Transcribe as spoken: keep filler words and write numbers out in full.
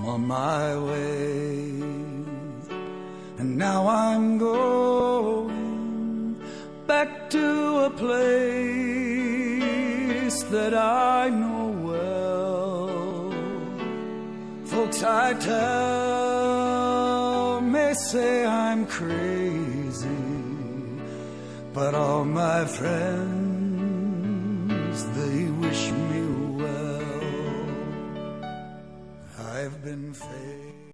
on my way. And now I'm going back to a place that I know well. Folks I tell may say I'm crazy, but all my friends, they wish me well. I've been faithful.